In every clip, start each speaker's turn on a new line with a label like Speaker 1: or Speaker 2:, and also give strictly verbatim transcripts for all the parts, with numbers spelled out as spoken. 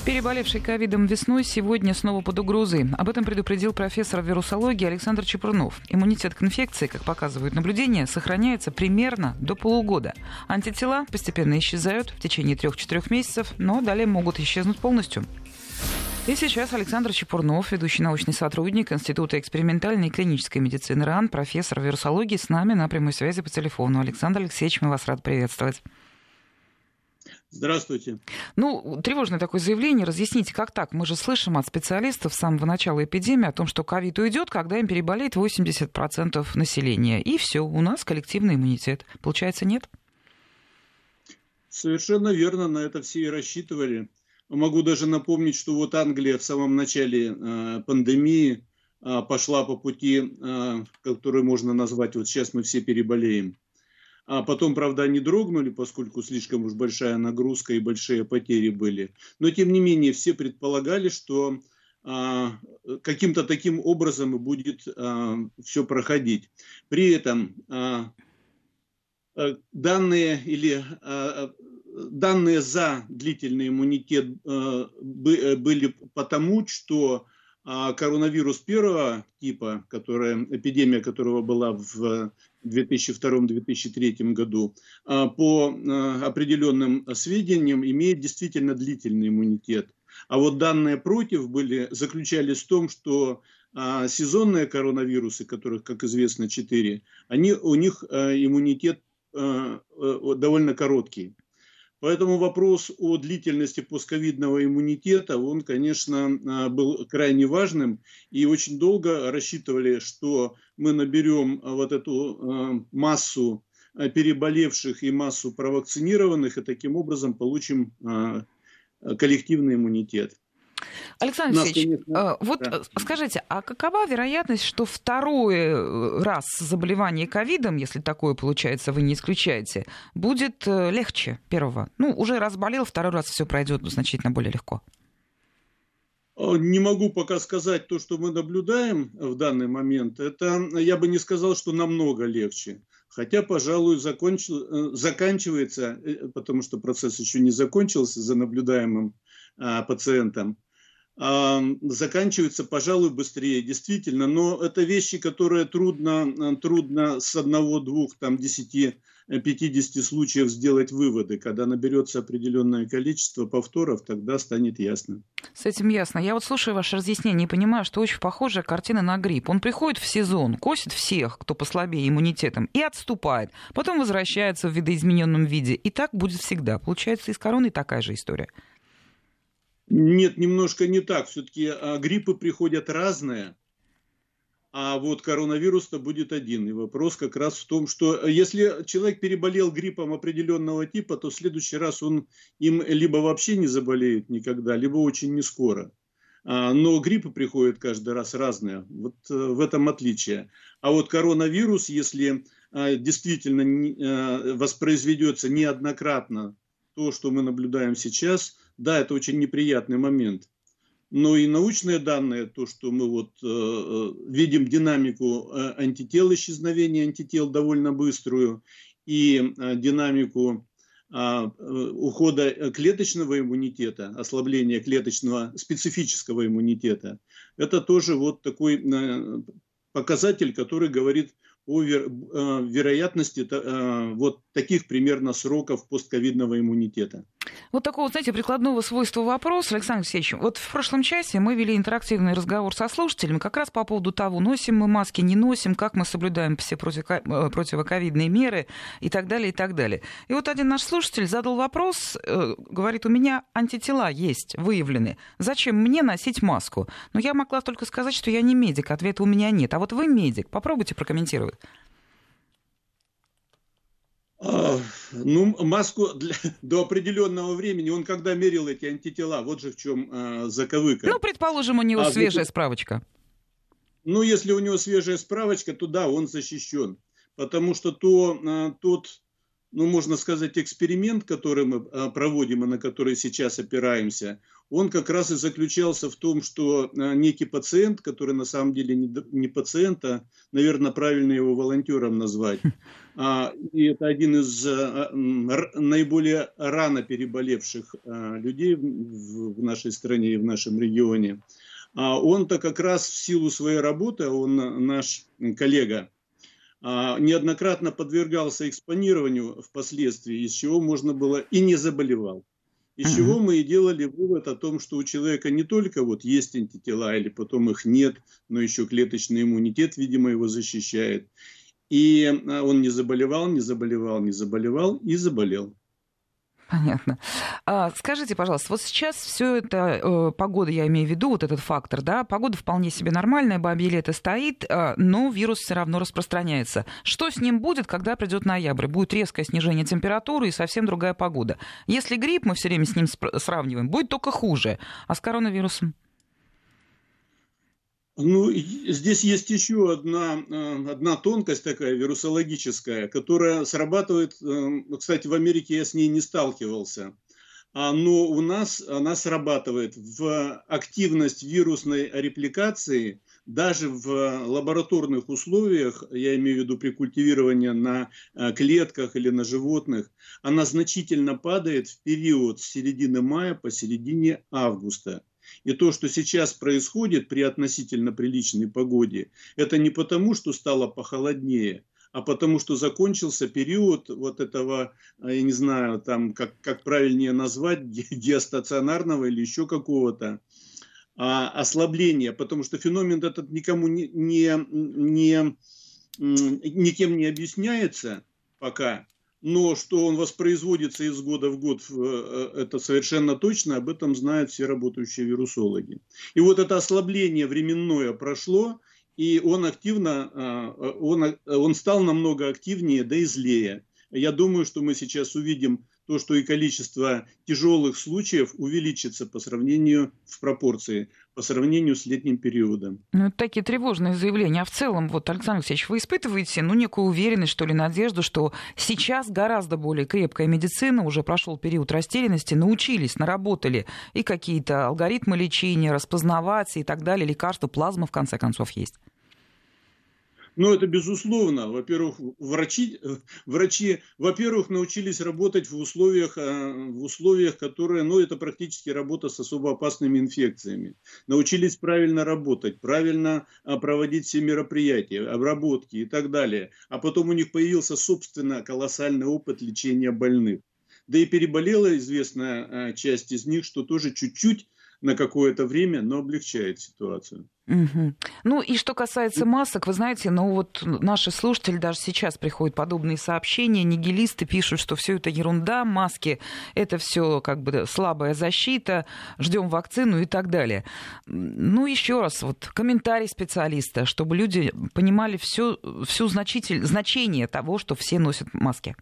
Speaker 1: Переболевший ковидом весной сегодня снова под угрозой. Об этом предупредил профессор вирусологии Александр Чепурнов. Иммунитет к инфекции, как показывают наблюдения, сохраняется примерно до полугода. Антитела постепенно исчезают в течение трех-четырех месяцев, но далее могут исчезнуть полностью. И сейчас Александр Чепурнов, ведущий научный сотрудник Института экспериментальной и клинической медицины РАН, профессор вирусологии, с нами на прямой связи по телефону. Александр Алексеевич, мы вас рады приветствовать.
Speaker 2: Здравствуйте.
Speaker 1: Ну, тревожное такое заявление. Разъясните, как так? Мы же слышим от специалистов с самого начала эпидемии о том, что ковид уйдет, когда им переболеет восемьдесят процентов населения. И все, у нас коллективный иммунитет. Получается, нет?
Speaker 2: Совершенно верно, на это все и рассчитывали. Могу даже напомнить, что вот Англия в самом начале э, пандемии э, пошла по пути, э, который можно назвать, вот сейчас мы все переболеем. А потом, правда, они дрогнули, поскольку слишком уж большая нагрузка и большие потери были. Но, тем не менее, все предполагали, что а, каким-то таким образом и будет а, все проходить. При этом а, а, данные, или, а, данные за длительный иммунитет а, были потому, что а коронавирус первого типа, которая, эпидемия которого была в две тысячи втором — две тысячи третьем году, по определенным сведениям имеет действительно длительный иммунитет. А вот данные против были, заключались в том, что сезонные коронавирусы, которых, как известно, четыре, они, у них иммунитет довольно короткий. Поэтому вопрос о длительности постковидного иммунитета, он, конечно, был крайне важным. И очень долго рассчитывали, что мы наберем вот эту массу переболевших и массу провакцинированных, и таким образом получим коллективный иммунитет.
Speaker 1: Александр Алексеевич, конечно... вот да. Скажите, а какова вероятность, что второй раз заболевание ковидом, если такое получается, вы не исключаете, будет легче первого? Ну, уже раз болел, второй раз все пройдет значительно более легко.
Speaker 2: Не могу пока сказать то, что мы наблюдаем в данный момент. Это, я бы не сказал, что намного легче. Хотя, пожалуй, закончил, заканчивается, потому что процесс еще не закончился за наблюдаемым а, пациентом, а, заканчивается, пожалуй, быстрее, действительно. Но это вещи, которые трудно, трудно с одного, двух, там, десяти, пятидесяти случаев сделать выводы. Когда наберется определенное количество повторов, тогда станет ясно.
Speaker 1: С этим ясно. Я вот слушаю ваше разъяснение и понимаю, что очень похожая картина на грипп. Он приходит в сезон, косит всех, кто послабее иммунитетом, и отступает. Потом возвращается в видоизмененном виде. И так будет всегда. Получается, и с короной такая же история.
Speaker 2: Нет, немножко не так. Все-таки гриппы приходят разные. А вот коронавирус-то будет один. И вопрос как раз в том, что если человек переболел гриппом определенного типа, то в следующий раз он им либо вообще не заболеет никогда, либо очень не скоро. Но гриппы приходят каждый раз разные. Вот в этом отличие. А вот коронавирус, если действительно воспроизведется неоднократно то, что мы наблюдаем сейчас, да, это очень неприятный момент. Но и научные данные, то, что мы вот э, видим динамику э, антител, исчезновения антител довольно быструю, и э, динамику э, ухода клеточного иммунитета, ослабления клеточного специфического иммунитета, это тоже вот такой э, показатель, который говорит о вер, э, вероятности э, вот таких примерно сроков постковидного иммунитета.
Speaker 1: Вот такого, знаете, прикладного свойства вопроса, Александр Алексеевич. Вот в прошлом часе мы вели интерактивный разговор со слушателями как раз по поводу того, носим мы маски, не носим, как мы соблюдаем все противоковидные меры и так далее, и так далее. И вот один наш слушатель задал вопрос, говорит, у меня антитела есть, выявлены. Зачем мне носить маску? Но я могла только сказать, что я не медик, ответа у меня нет. А вот вы медик, попробуйте прокомментировать.
Speaker 2: Ну, маску для, до определенного времени, он когда мерил эти антитела, вот же в чем э, заковыка.
Speaker 1: Ну, предположим, у него а, свежая справочка.
Speaker 2: Ну, если у него свежая справочка, то да, он защищен. Потому что то, э, тот ну, можно сказать, эксперимент, который мы проводим и на который сейчас опираемся, он как раз и заключался в том, что некий пациент, который на самом деле не пациент, а, наверное, правильно его волонтером назвать, и это один из наиболее рано переболевших людей в нашей стране и в нашем регионе, он-то как раз в силу своей работы, он наш коллега, неоднократно подвергался экспонированию впоследствии, из чего можно было и не заболевал. Из uh-huh. чего мы и делали вывод о том, что у человека не только вот есть антитела, или потом их нет, но еще клеточный иммунитет, видимо, его защищает. И он не заболевал, не заболевал, не заболевал и заболел.
Speaker 1: Понятно. А, скажите, пожалуйста, вот сейчас все это, э, погода, я имею в виду, вот этот фактор, да, погода вполне себе нормальная, бабье лето стоит, э, но вирус все равно распространяется. Что с ним будет, когда придет ноябрь? Будет резкое снижение температуры и совсем другая погода. Если грипп, мы все время с ним сравниваем, будет только хуже. А с коронавирусом?
Speaker 2: Ну, здесь есть еще одна, одна тонкость такая вирусологическая, которая срабатывает, кстати, в Америке я с ней не сталкивался, но у нас она срабатывает в активность вирусной репликации, даже в лабораторных условиях, я имею в виду при культивировании на клетках или на животных, она значительно падает в период с середины мая по середине августа. И то, что сейчас происходит при относительно приличной погоде, это не потому, что стало похолоднее, а потому, что закончился период вот этого, я не знаю, там, как, как правильнее назвать, геостационарного или еще какого-то а, ослабления, потому что феномен этот никому не, не, не, никем не объясняется пока. Но что он воспроизводится из года в год, это совершенно точно, об этом знают все работающие вирусологи. И вот это ослабление временное прошло, и он активно, он, он стал намного активнее, да и злее. Я думаю, что мы сейчас увидим то, что и количество тяжелых случаев увеличится по сравнению в пропорции, по сравнению с летним периодом.
Speaker 1: Ну, это такие тревожные заявления. А в целом, вот, Александр Алексеевич, вы испытываете, ну, некую уверенность, что ли, надежду, что сейчас гораздо более крепкая медицина, уже прошел период растерянности, научились, наработали и какие-то алгоритмы лечения, распознавать и так далее, лекарства, плазма, в конце концов, есть?
Speaker 2: Ну, это безусловно. Во-первых, врачи, врачи, во-первых, научились работать в условиях, в условиях, которые, ну, это практически работа с особо опасными инфекциями. Научились правильно работать, правильно проводить все мероприятия, обработки и так далее. А потом у них появился, собственно, колоссальный опыт лечения больных. Да и переболела известная часть из них, что тоже чуть-чуть на какое-то время, но облегчает ситуацию.
Speaker 1: Угу. Ну и что касается масок, вы знаете, ну вот наши слушатели даже сейчас приходят подобные сообщения, нигилисты пишут, что все это ерунда, маски это все как бы слабая защита, ждем вакцину и так далее. Ну еще раз, вот комментарий специалиста, чтобы люди понимали всю, всю значитель, значение того, что все носят маски.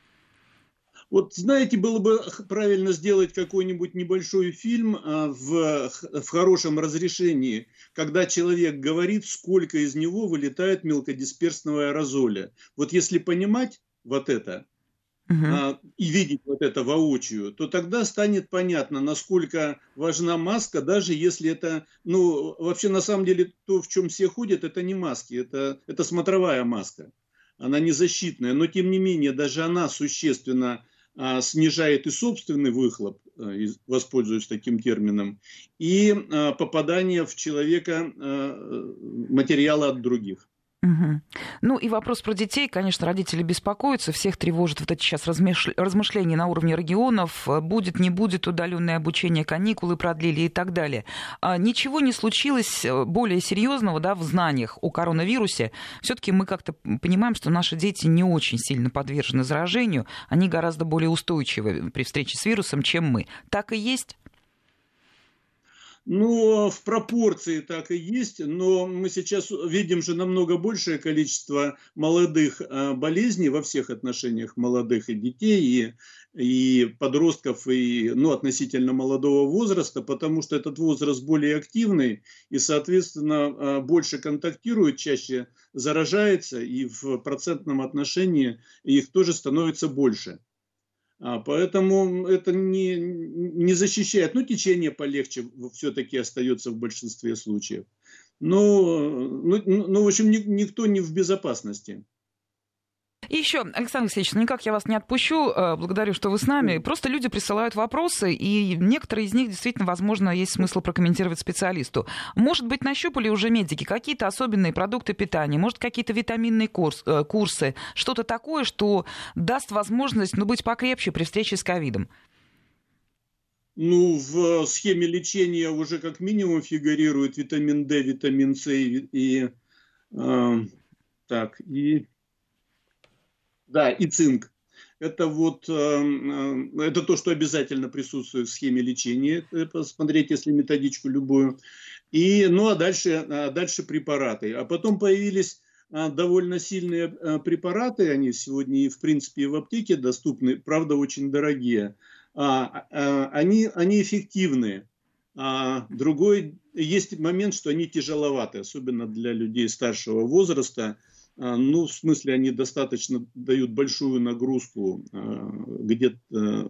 Speaker 2: Вот, знаете, было бы правильно сделать какой-нибудь небольшой фильм в, в хорошем разрешении, когда человек говорит, сколько из него вылетает мелкодисперсного аэрозоля. Вот если понимать вот это uh-huh. и видеть вот это воочию, то тогда станет понятно, насколько важна маска, даже если это, ну, вообще на самом деле то, в чем все ходят, это не маски, это, это смотровая маска. Она не защитная, но тем не менее даже она существенно снижает и собственный выхлоп, воспользуюсь таким термином, и попадание в человека материала от других.
Speaker 1: Угу. Ну и вопрос про детей, конечно, родители беспокоятся, всех тревожит вот эти сейчас размышления на уровне регионов, будет, не будет удаленное обучение, каникулы продлили и так далее. А ничего не случилось более серьезного, да, в знаниях о коронавирусе. Все-таки мы как-то понимаем, что наши дети не очень сильно подвержены заражению, они гораздо более устойчивы при встрече с вирусом, чем мы. Так и есть?
Speaker 2: Ну, в пропорции так и есть, но мы сейчас видим же намного большее количество молодых болезней во всех отношениях, молодых и детей, и, и подростков, и ну, относительно молодого возраста, потому что этот возраст более активный и, соответственно, больше контактирует, чаще заражается, и в процентном отношении их тоже становится больше. А, поэтому это не, не защищает. Ну, течение полегче все-таки остается в большинстве случаев. Но, ну, ну, в общем, ни, никто не в безопасности.
Speaker 1: И еще, Александр Алексеевич, ну никак я вас не отпущу, благодарю, что вы с нами. Просто люди присылают вопросы, и некоторые из них действительно, возможно, есть смысл прокомментировать специалисту. Может быть, нащупали уже медики какие-то особенные продукты питания, может, какие-то витаминные курс, курсы, что-то такое, что даст возможность, ну, быть покрепче при встрече с ковидом?
Speaker 2: Ну, в схеме лечения уже как минимум фигурирует витамин D, витамин С и, и э, так, и... Да, и цинк. Это вот это то, что обязательно присутствует в схеме лечения. Посмотреть, если методичку любую. И, ну а дальше, дальше препараты. А потом появились довольно сильные препараты. Они сегодня и в принципе и в аптеке доступны, правда, очень дорогие. Они, они эффективны. А другой, есть момент, что они тяжеловаты, особенно для людей старшего возраста. Ну, в смысле, они достаточно дают большую нагрузку, где-то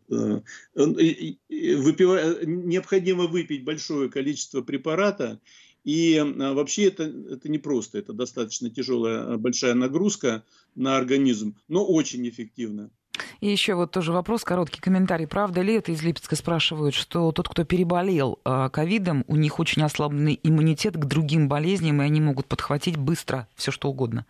Speaker 2: выпивая, необходимо выпить большое количество препарата, и вообще это, это непросто, это достаточно тяжелая, большая нагрузка на организм, но очень эффективно.
Speaker 1: И еще вот тоже вопрос, короткий комментарий. Правда ли это, из Липецка спрашивают, что тот, кто переболел ковидом, у них очень ослабленный иммунитет к другим болезням, и они могут подхватить быстро все, что угодно?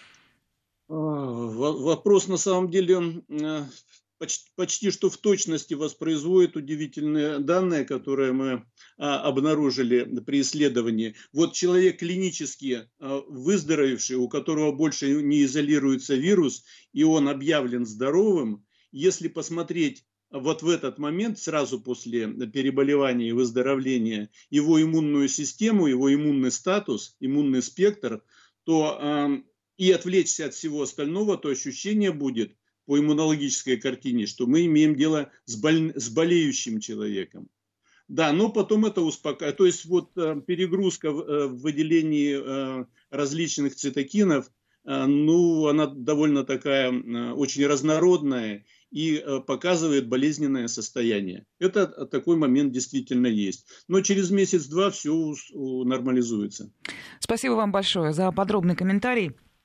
Speaker 2: Вопрос на самом деле почти, почти что в точности воспроизводит удивительные данные, которые мы обнаружили при исследовании. Вот человек клинически выздоровевший, у которого больше не изолируется вирус, и он объявлен здоровым, если посмотреть вот в этот момент, сразу после переболевания и выздоровления, его иммунную систему, его иммунный статус, иммунный спектр, то э, и отвлечься от всего остального, то ощущение будет по иммунологической картине, что мы имеем дело с, боль... с болеющим человеком. Да, но потом это успокаивает. То есть вот э, перегрузка в, э, в выделении э, различных цитокинов, э, ну, она довольно такая, э, очень разнородная и э, показывает болезненное состояние. Это такой момент действительно есть. Но через месяц-два все нормализуется.
Speaker 1: Спасибо вам большое за подробный комментарий.